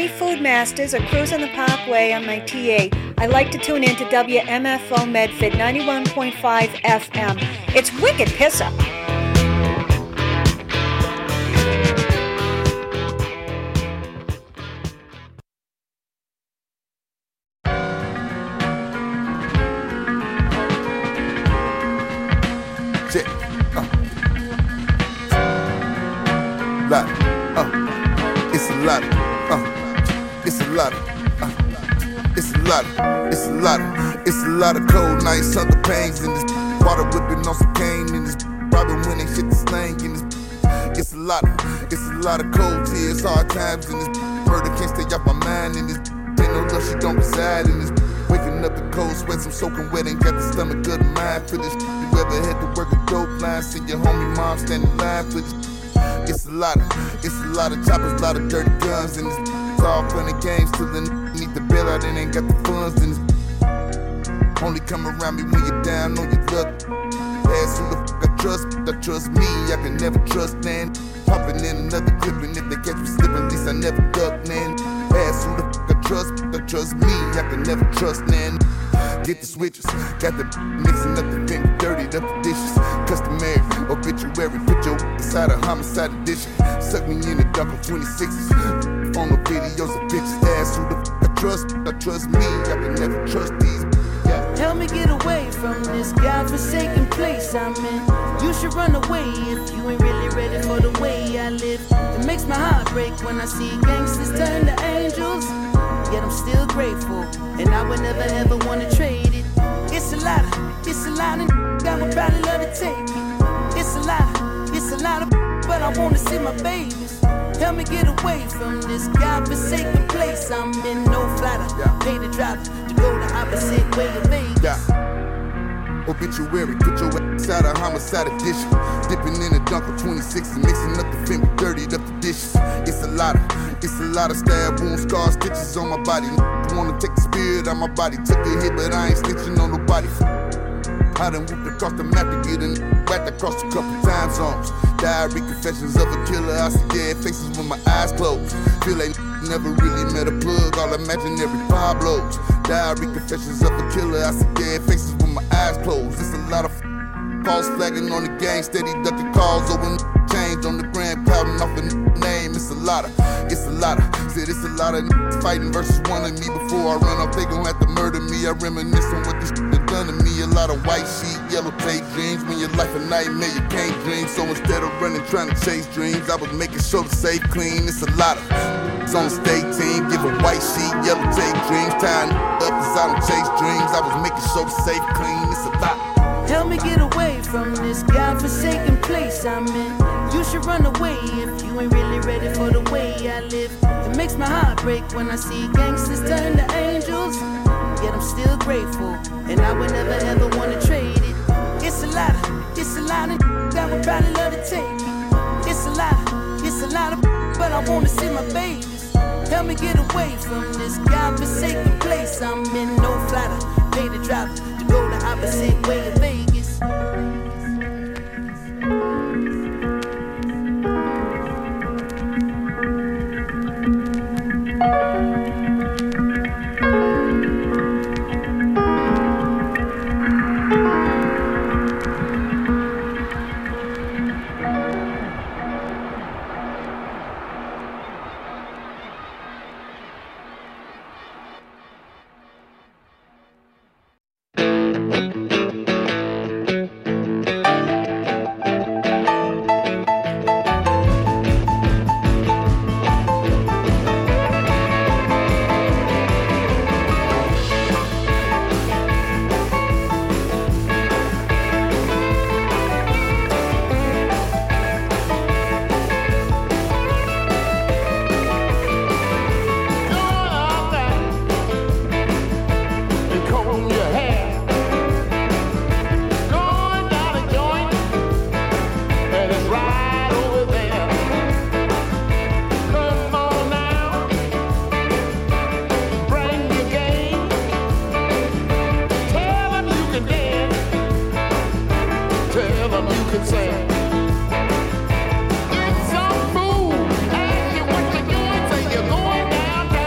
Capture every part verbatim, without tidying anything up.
Food Masters or cruising the Parkway on my T A, I like to tune in to W M F O Medford ninety-one point five F M. It's wicked pisser. Check. Uh. Lot. Uh. It's a lot. Uh. It's a lot. Uh. It's a lot. It's a lot. It's a lot of cold nights, hunger pains in this. Water whipping on some cane in this. Robbing when they shit the slang in this. It's a lot. It's a lot of cold tears, hard times in this. Murder can't stay off my mind in this. Ain't no love, she don't reside in this. Waking up in cold sweats, I'm soaking wet, ain't got the stomach good mind for this. You ever had to work a dope line, see your homie mom standing in line for this. It's a lot of, it's a lot of choppers, a lot of dirty guns in this. It's all fun and games till the n- need the bail out and ain't got the funds in this. Only come around me when you're down on your luck. Ask who the fuck I trust, I trust me, I can never trust man. Popping in another clip and if they catch me slipping, at least I never duck man. Ask who the fuck I trust, I trust me, I can never trust man. Get the switches, got the mixing up the finger, dirtied up the dishes. Customary, obituary, put your inside a homicide edition. Suck me in the dark of twenty-sixes. On the videos of bitches, ask who the fuck I trust, I trust me, I can never trust these. Yeah. Help me get away from this godforsaken place I'm in. You should run away if you ain't really ready for the way I live. It makes my heart break when I see gangsters turn to angels. Yet I'm still grateful, and I would never ever wanna trade it. It's a lot of, it's a lot of that would probably love to take it. It's a lot of, it's a lot of but I wanna see my babies. Help me get away from this godforsaken place I'm in. No flatter, yeah. Pay the driver to go the opposite way of Vegas. Yeah. Obituary, put your ass out of homicide edition. Dipping in a dunk of twenty-sixes, mixing up the fin with dirtied up the dishes. It's a lot of, it's a lot of stab wounds, scars, stitches on my body. Wanna take the spirit out my body, took a hit, but I ain't snitching on nobody. I done whooped across the map to get in, whacked across a couple time zones. Diary confessions of a killer, I see dead faces with my eyes closed. Feel like never really met a plug, all imaginary Pablos. Diary confessions of a killer, I see dead faces with my eyes closed. It's a lot of false flagging on the gang, steady ducking calls, over change on the grand, pouting off a name. It's a lot of, it's a lot of, said it's a lot of fighting versus wanting me. Before I run off, they gon' have to murder me. I reminisce on what this shit done to me. A lot of white sheet, yellow tape dreams. When your life a nightmare, you can't dream. So instead of running, trying to chase dreams, I was making sure to stay clean. It's a lot of, it's on the state team, give a white sheet, yellow tape dreams. Tying up as I don't chase dreams. I was making sure to stay clean. It's a lot. Help me get away from this godforsaken place I'm in. You should run away if you ain't really ready for the way I live. It makes my heart break when I see gangsters turn to angels. Yet I'm still grateful, and I would never ever wanna trade it. It's a lot of, it's a lot of that would probably love to take it. It's a lot of, it's a lot of but I wanna see my babies. Help me get away from this godforsaken place I'm in. No flatter, pay the driver to go the opposite way of Vegas. Some fool ask you what you're doing, say you're going downtown.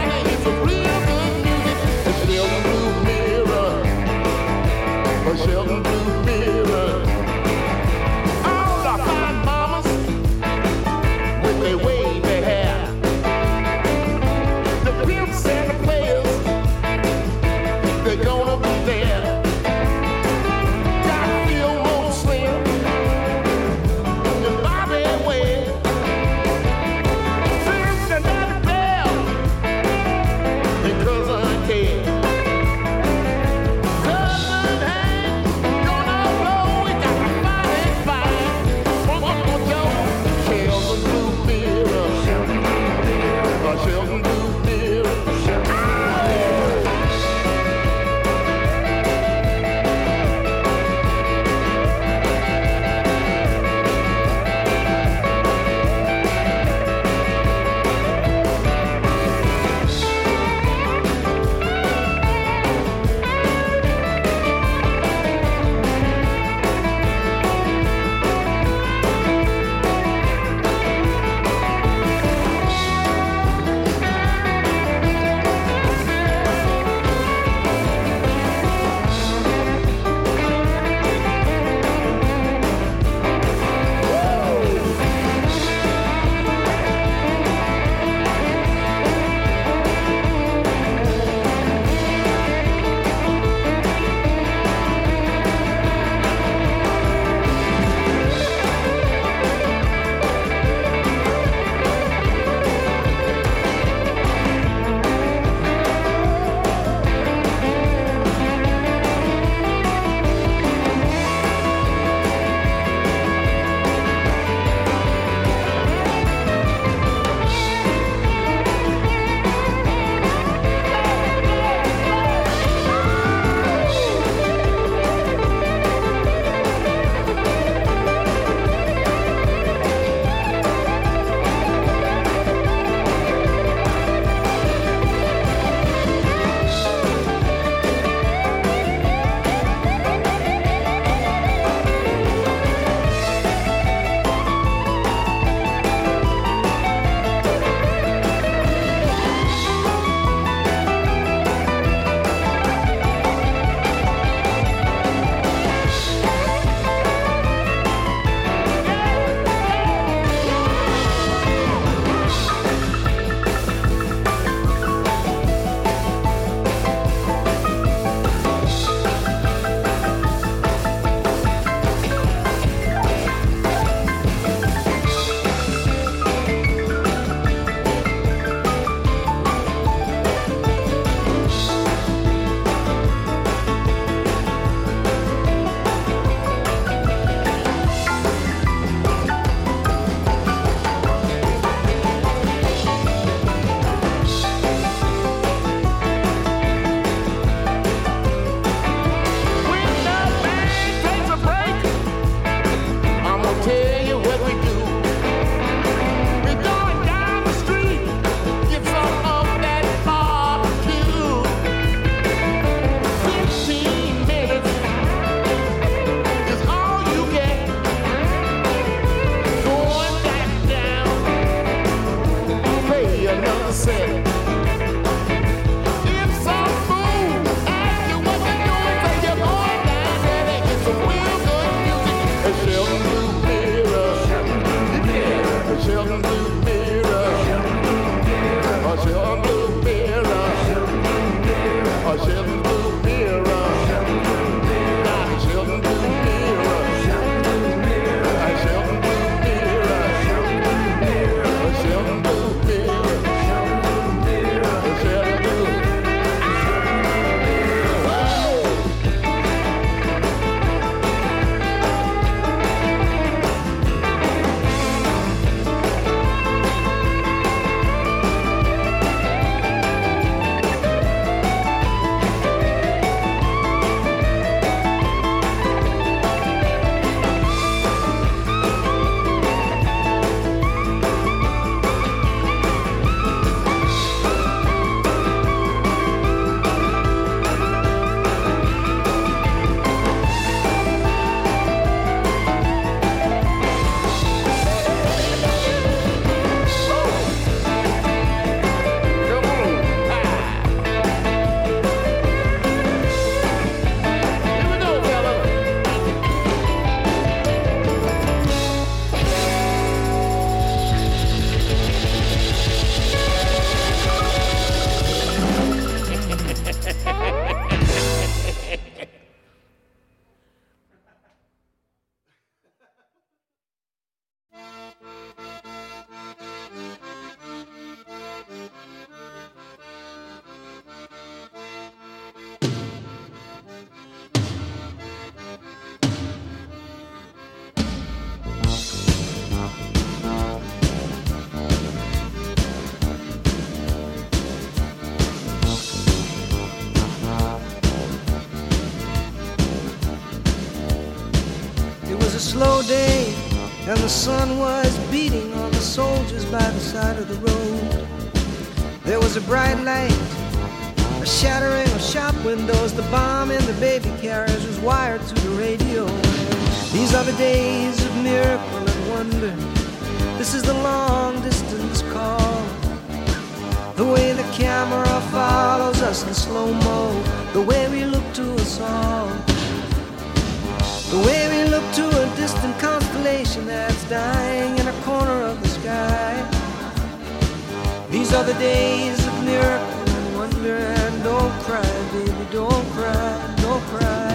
It was a slow day, and the sun was beating on the soldiers by the side of the road. There was a bright light, a shattering of shop windows. The bomb in the baby carriage was wired to the radio. These are the days of miracle and wonder. This is the long distance call. The way the camera follows us in slow-mo, the way we look to us all, the way we look to a distant constellation that's dying in a corner of the sky. These are the days of miracle and wonder. And don't cry, baby, don't cry, don't cry.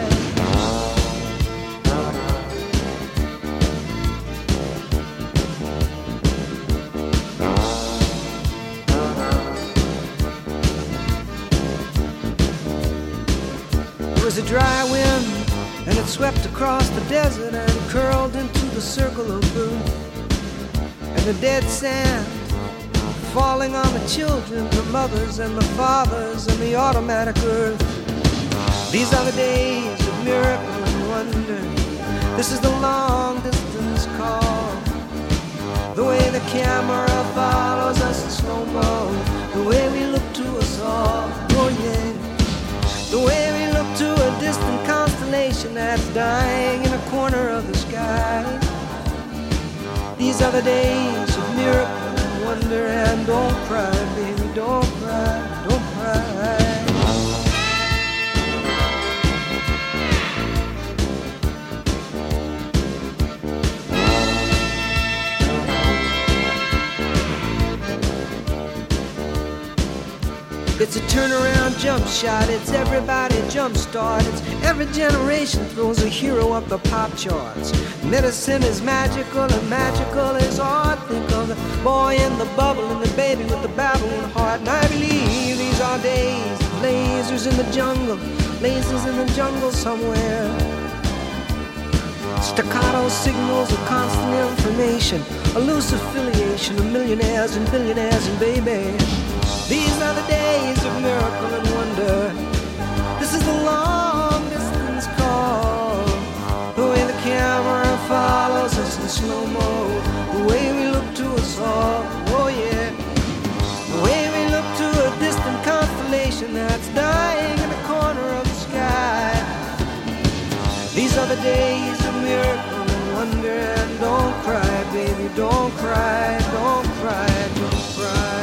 It was a dry wind, and it swept across the desert and curled into the circle of blue. And the dead sand falling on the children, the mothers and the fathers and the automatic earth. These are the days of miracle and wonder. This is the long distance call. The way the camera follows us in slow-mo, the way we look to us all, oh yeah. The way we look to a distant constellation that's dying in a corner of the sky. These are the days of miracle and wonder. And don't cry, baby, don't cry, don't cry. It's a turnaround jump shot, it's everybody jump start. It's every generation throws a hero up the pop charts. Medicine is magical and magical is art. Think of the boy in the bubble and the baby with the babbling heart. And I believe these are days of lasers in the jungle, lasers in the jungle somewhere. Staccato signals of constant information, a loose affiliation of millionaires and billionaires and baby. These are the days of miracle and wonder. This is the long distance call. The way the camera follows us in slow-mo, the way we look to us all, oh yeah. The way we look to a distant constellation that's dying in the corner of the sky. These are the days of miracle and wonder. And don't cry, baby, don't cry, don't cry, don't cry.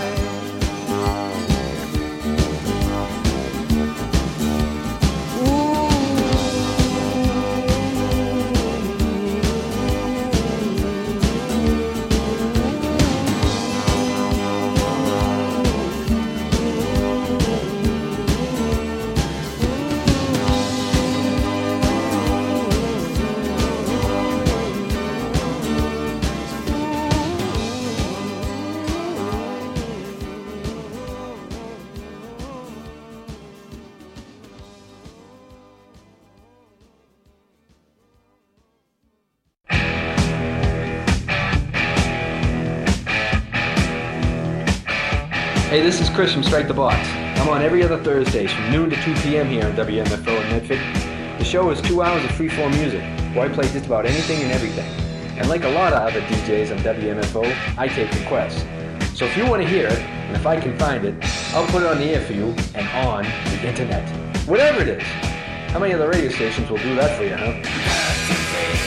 Hey, this is Chris from Strike the Box. I'm on every other Thursdays from noon to two p.m. here on W M F O in Medford. The show is two hours of free-form music, where I play just about anything and everything. And like a lot of other D Js on W M F O, I take requests. So if you want to hear it, and if I can find it, I'll put it on the air for you and on the internet. Whatever it is. How many other radio stations will do that for you, huh?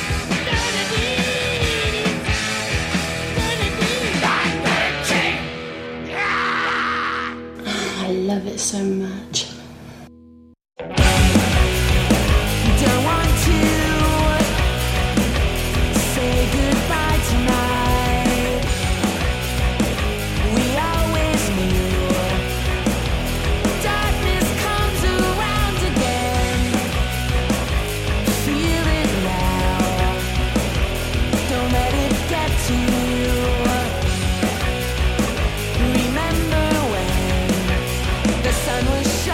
I love it so much. Don't want to say goodbye tonight. We always knew darkness comes around again. Feel it now. Don't let it get to you. Remember when the sun was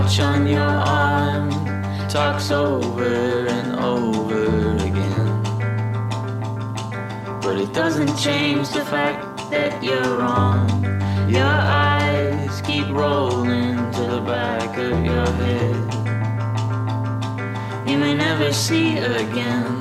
watch on your arm talks over and over again. But it doesn't change the fact that you're wrong. Your eyes keep rolling to the back of your head. You may never see again.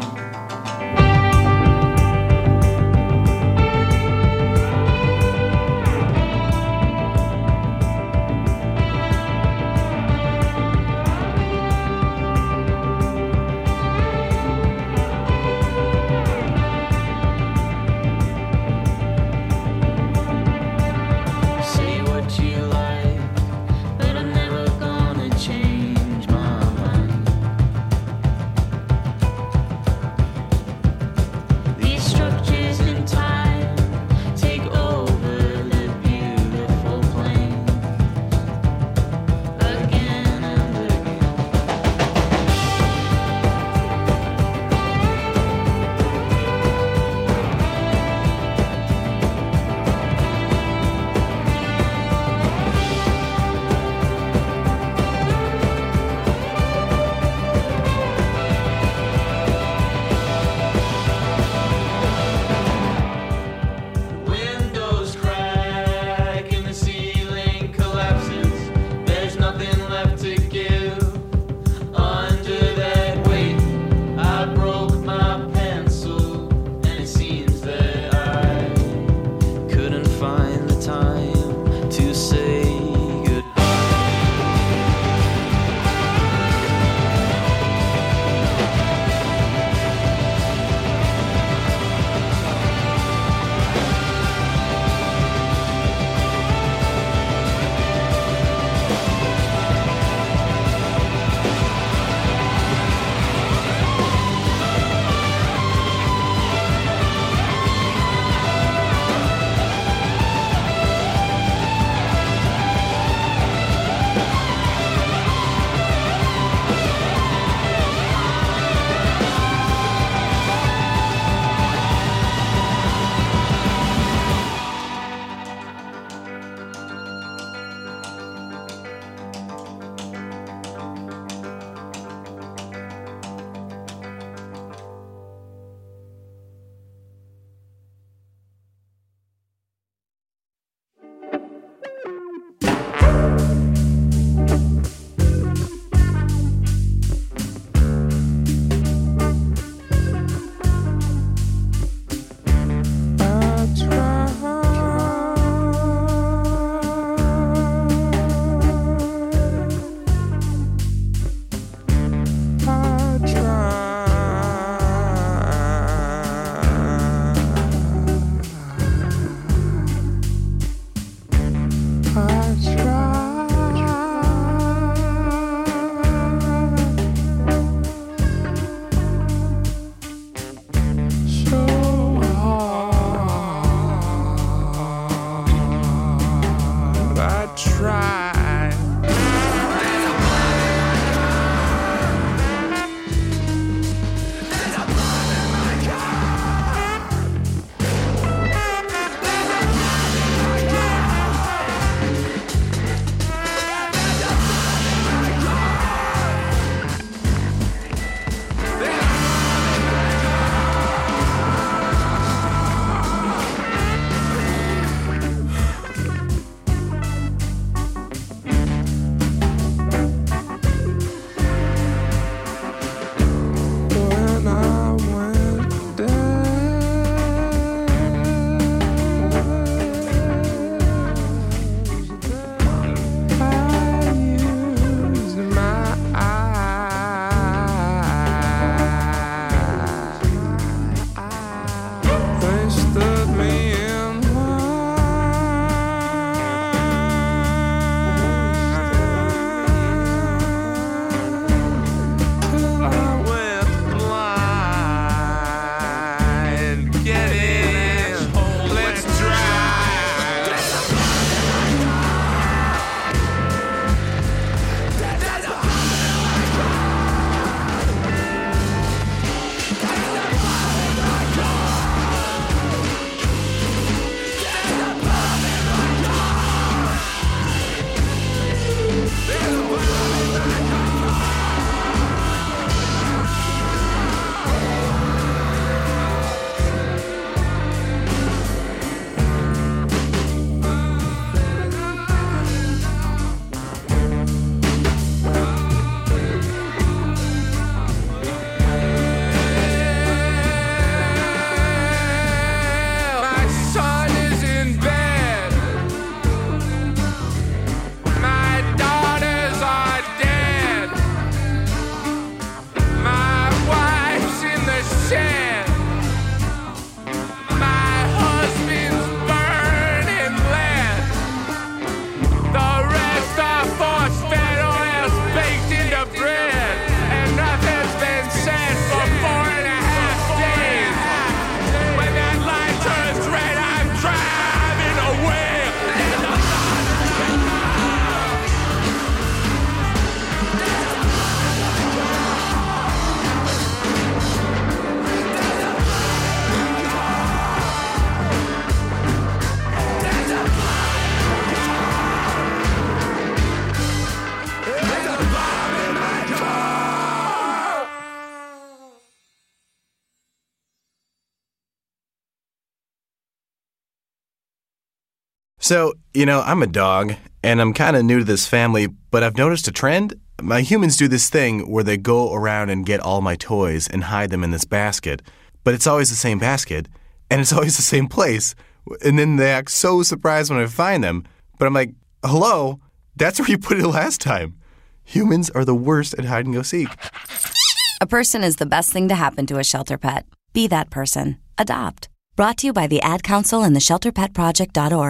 So, you know, I'm a dog, and I'm kind of new to this family, but I've noticed a trend. My humans do this thing where they go around and get all my toys and hide them in this basket, but it's always the same basket, and it's always the same place, and then they act so surprised when I find them, but I'm like, hello, that's where you put it last time. Humans are the worst at hide and go seek. A person is the best thing to happen to a shelter pet. Be that person. Adopt. Brought to you by the Ad Council and the shelter pet project dot org.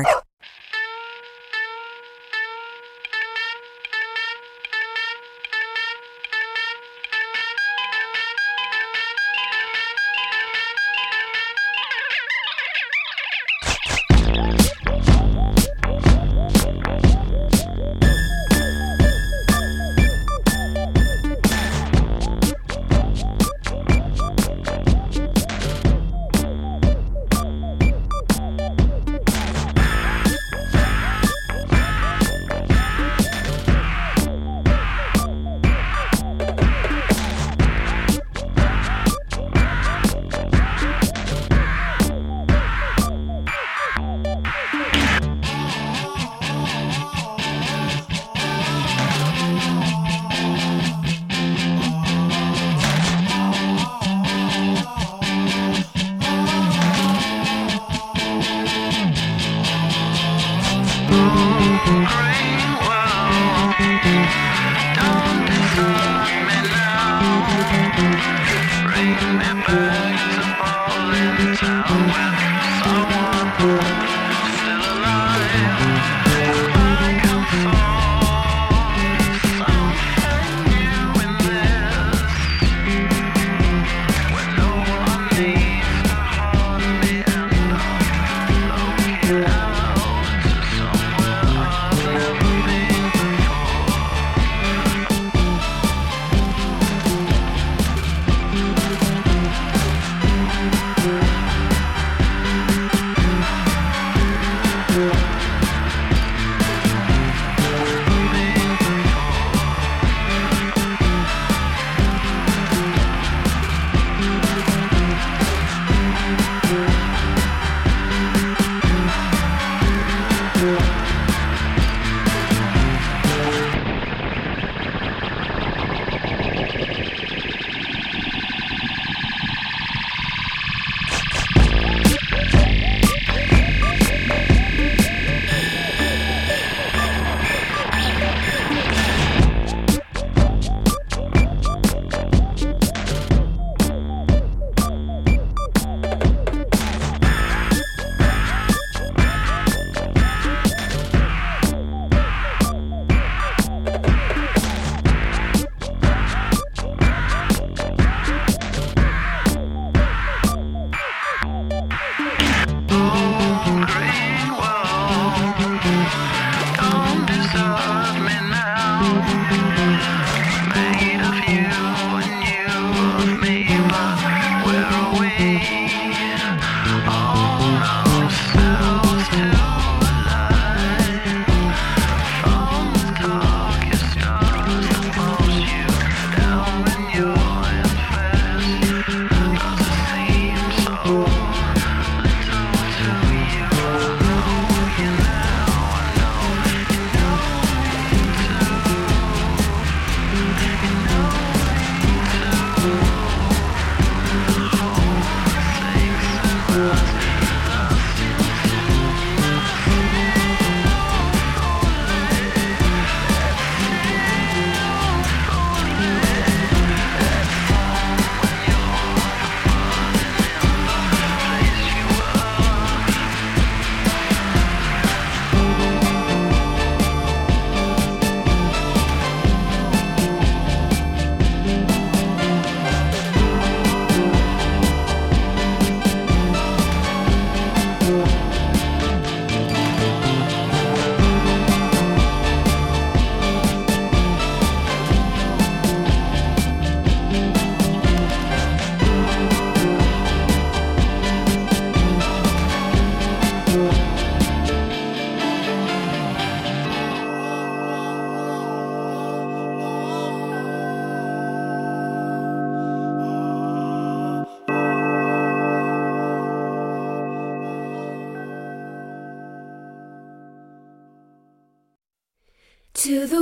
To the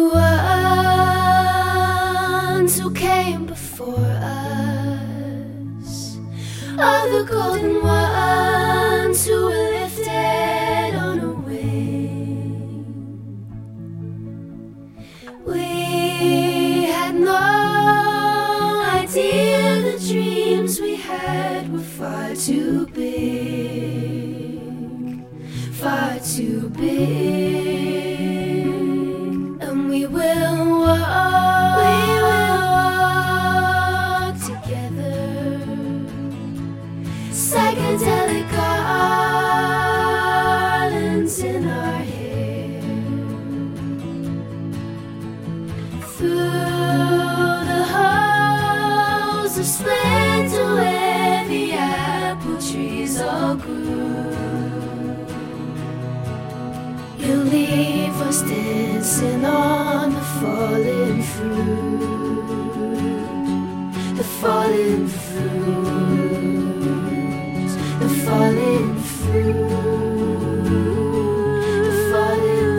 ones who came before us, all the golden ones who were lifted on a wing. We had no idea the dreams we had were far too big, far too big. We will walk, we will walk together, psychedelic garlands in our hair, through the halls of splendor where the apple trees all grew. You leave us dancing on the fallen fruit, the fallen fruit, the fallen fruit, the fallen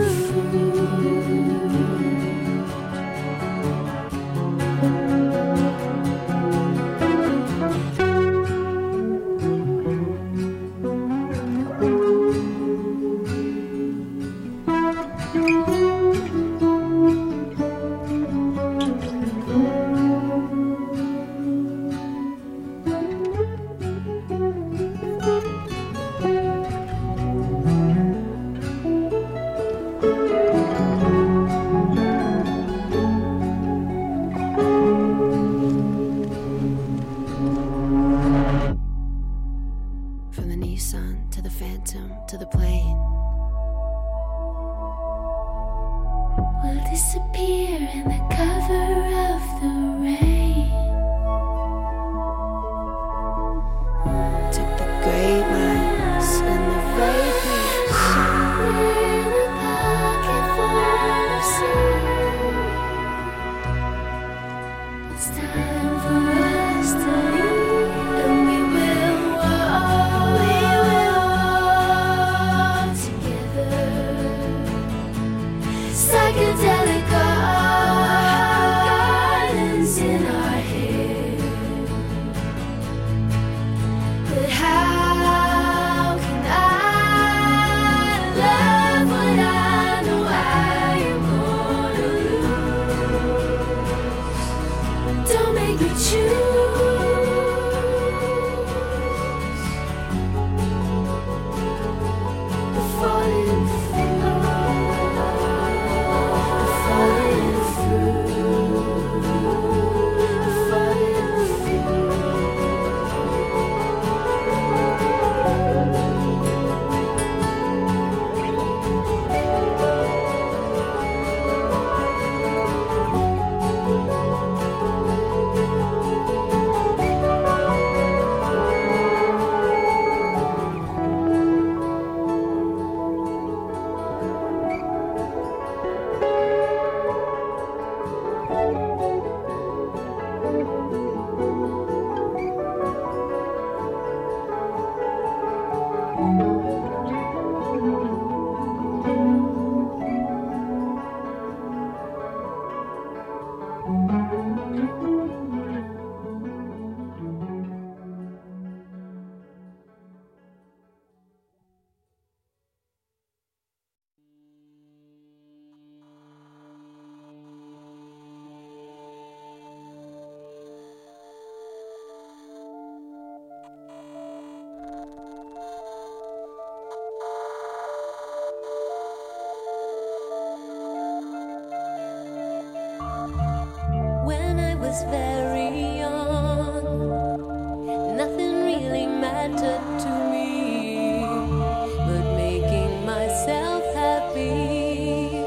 was very young, nothing really mattered to me but making myself happy.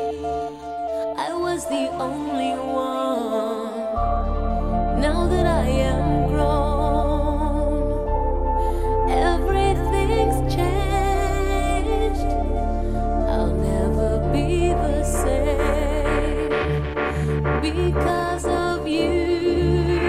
I was the only one. Now that I am grown, everything's changed. I'll never be the same because of you.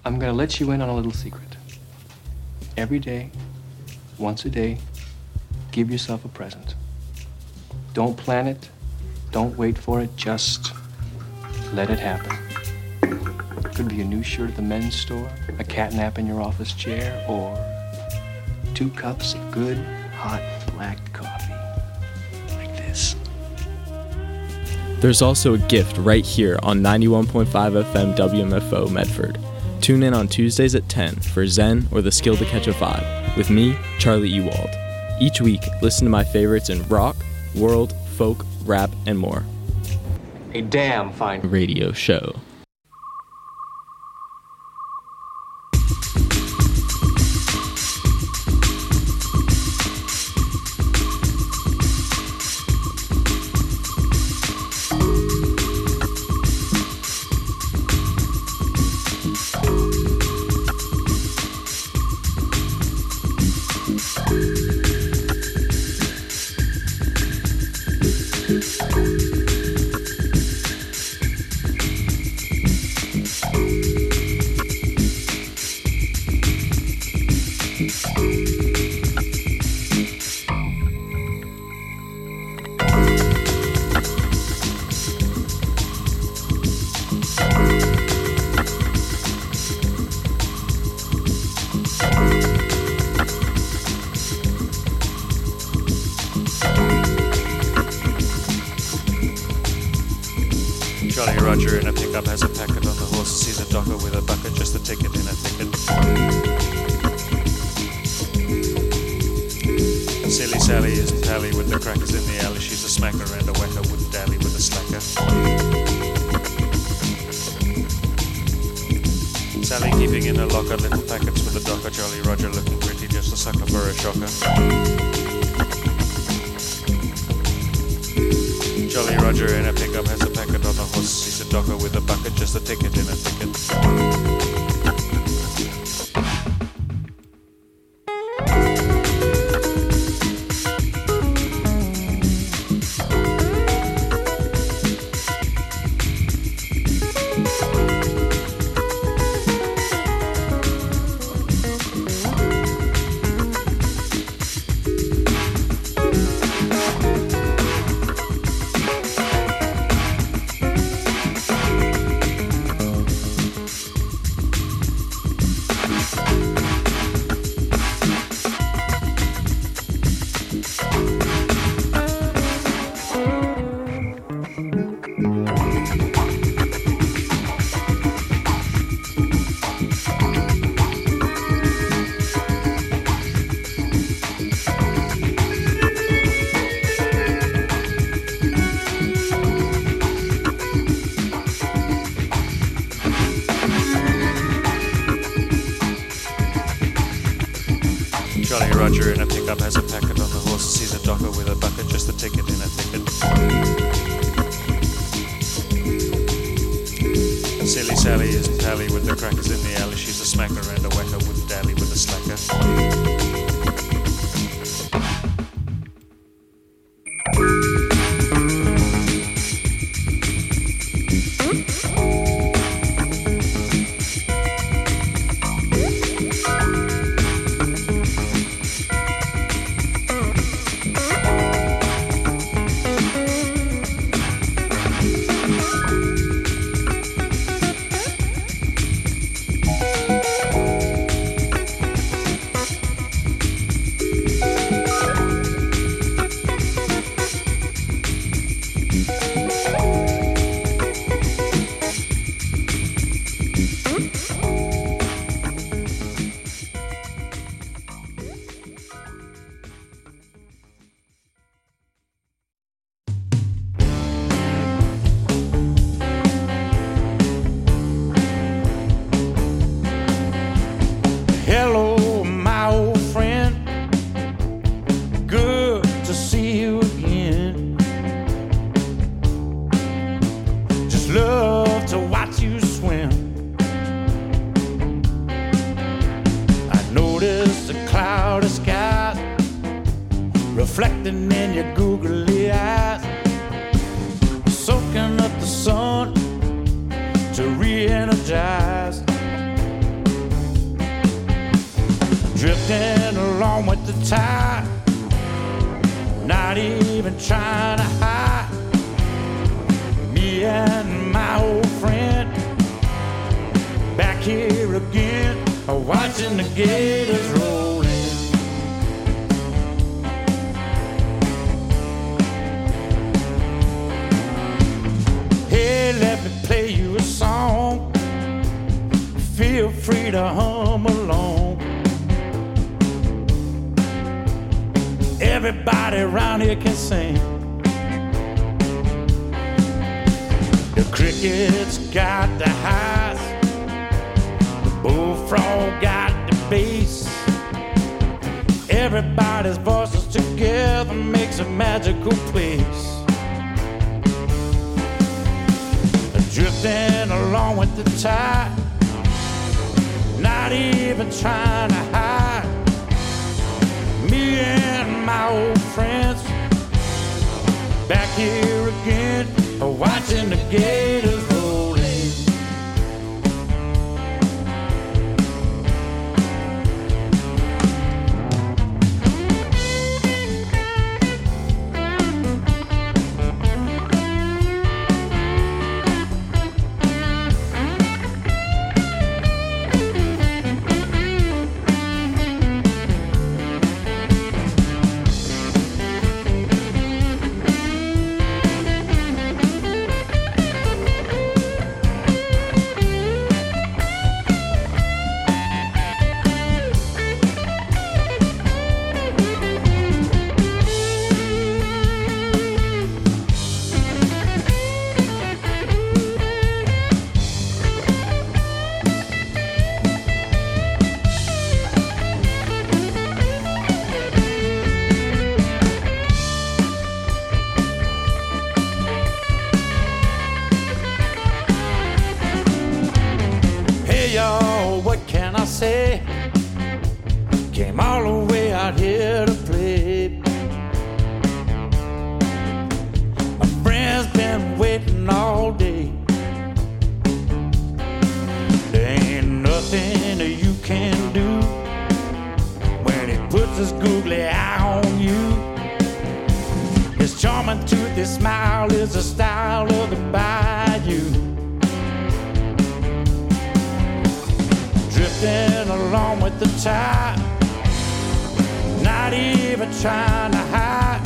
I'm gonna let you in on a little secret. Every day, once a day, give yourself a present. Don't plan it, don't wait for it, just let it happen. Could be a new shirt at the men's store, a cat nap in your office chair, or two cups of good, hot, black coffee. Like this. There's also a gift right here on ninety-one point five F M W M F O Medford. Tune in on Tuesdays at ten for Zen or the Skill to Catch a Vibe with me, Charlie Ewald. Each week, listen to my favorites in rock, world, folk, rap, and more. A damn fine radio show. Jolly Roger in a pickup has a packet on the horse, sees a docker with a bucket, just a ticket in a thicket. Silly Sally is pally with the crackers in the alley, she's a smacker and a whacker, wouldn't dally with a slacker. Sally keeping in her locker little packets with a docker, Jolly Roger looking pretty, just a sucker for a shocker. Jolly Roger in a pickup has a packet on the horse, sees a docker with a bucket, just a ticket in a thicket. Jolly Roger in a pickup has a packet on the horse, sees a docker with a bucket, just a ticket in a thicket. Silly Sally is pally with the crackers in the alley, she's a smacker and a whacker, wouldn't dally with a slacker. Hello, my old friend. Good to see you again. Just love to watch you swim. I noticed the cloudy skies reflecting in your googly eyes, soaking up the sun to re-energize. drifting along with the tide, not even trying to hide. Me and my old friend back here again, watching the gators roll in. Hey, let me play you a song. Feel free to hum along. Everybody around here can sing. The crickets got the highs, the bullfrog got the bass. Everybody's voices together makes a magical place. Drifting along with the tide, not even trying to hide. Me and my old friends back here again, watching the gators roll in. Say, came all the way out here to play. My friend's been waiting all day. There ain't nothing that you can do when he puts his googly eye on you. His charming toothy smile is the style of the bayou. Drifting along with the tide, not even trying to hide.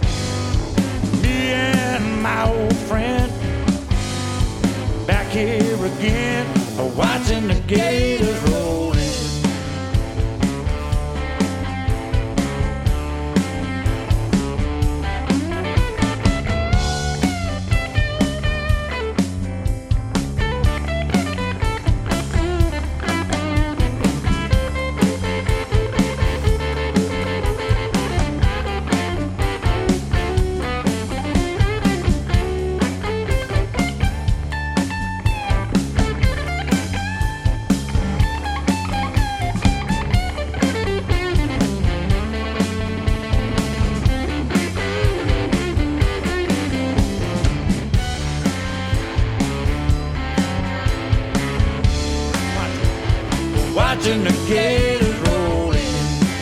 Me and my old friend back here again, watching the gators roll in. Watching the gators roll in.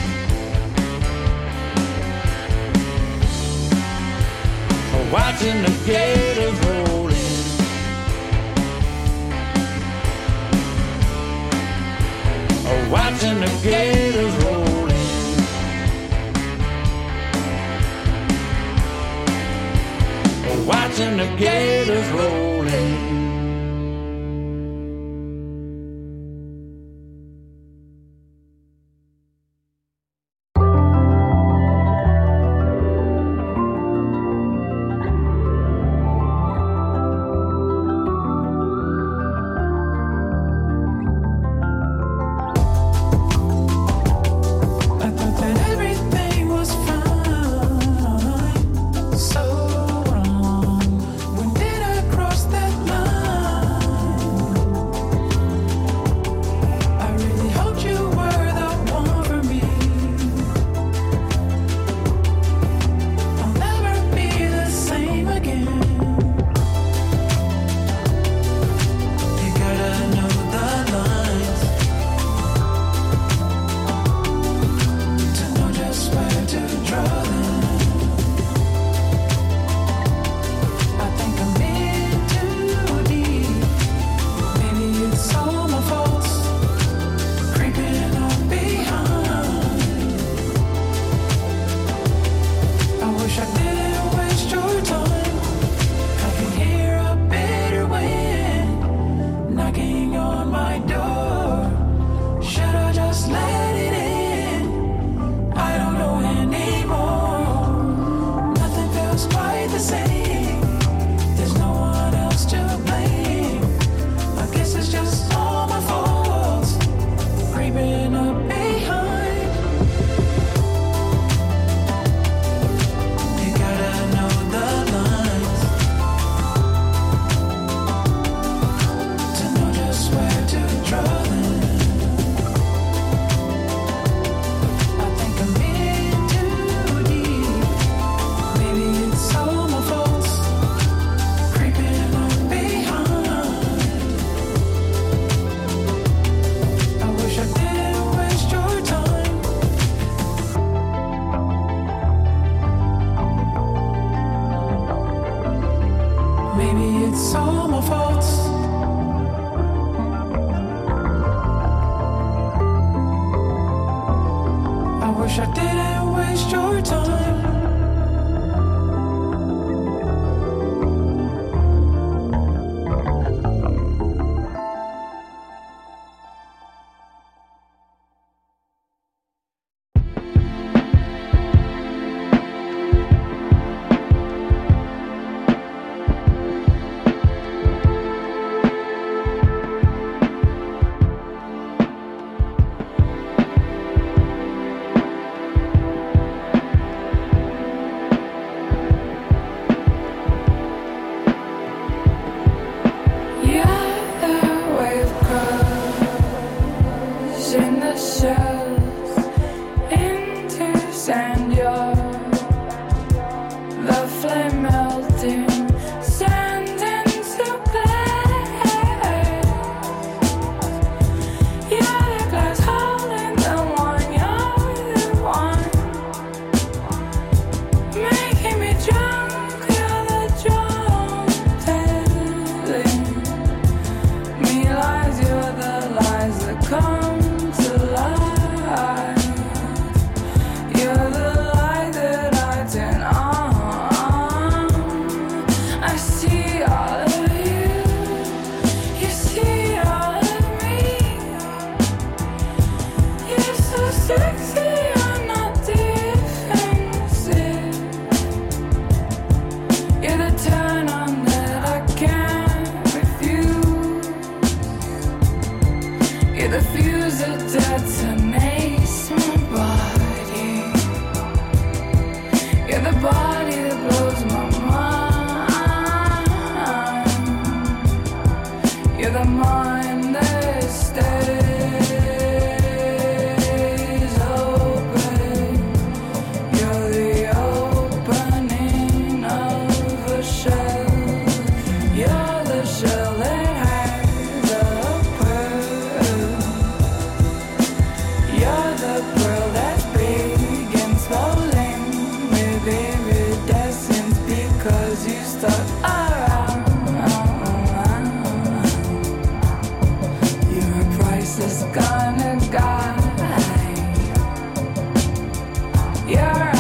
Watching the gators roll in. Watching the gators roll in. Watching the gators roll in. Cross the wish I didn't waste your time. Gonna guide. You're